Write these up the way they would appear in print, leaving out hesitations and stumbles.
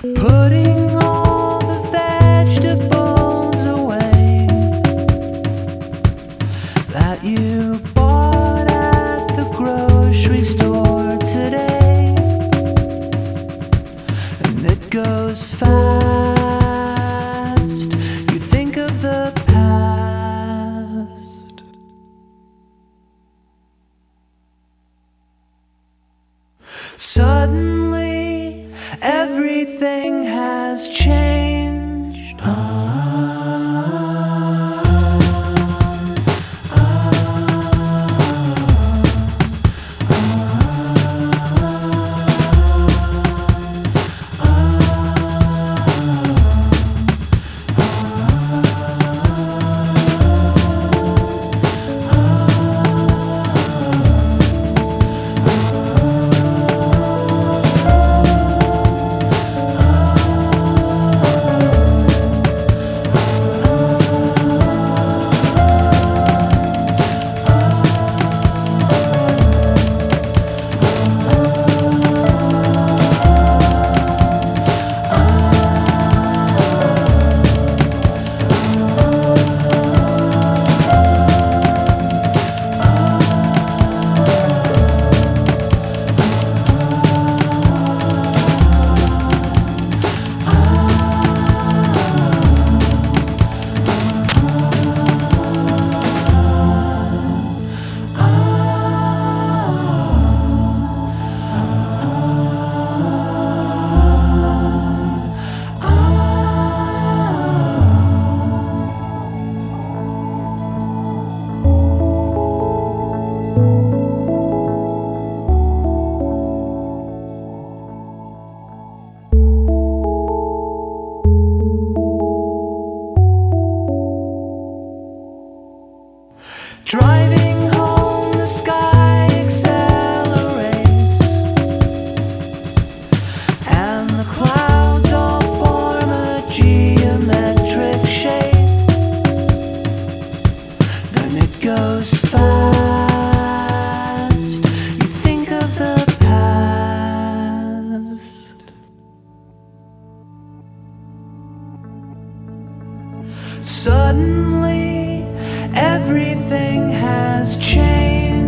Putting all the vegetables away that you bought at the grocery store today, and it goes fast. You think of the past. Suddenly everything has changed. Driving home, the sky accelerates, and the clouds all form a geometric shape. Then it goes fast. You think of the past. Suddenly everything has changed.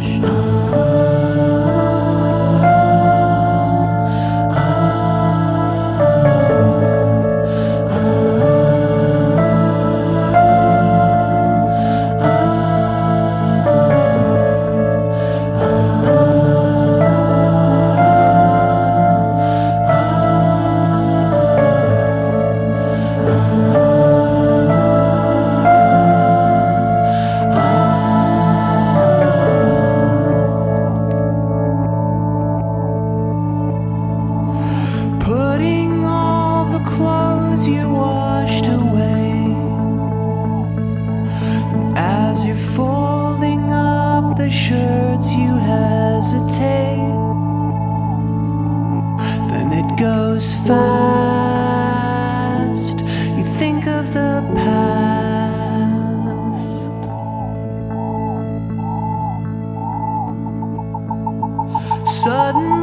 Putting all the clothes you washed away, and as you're folding up the shirts you hesitate. Then it goes fast. You think of the past. Suddenly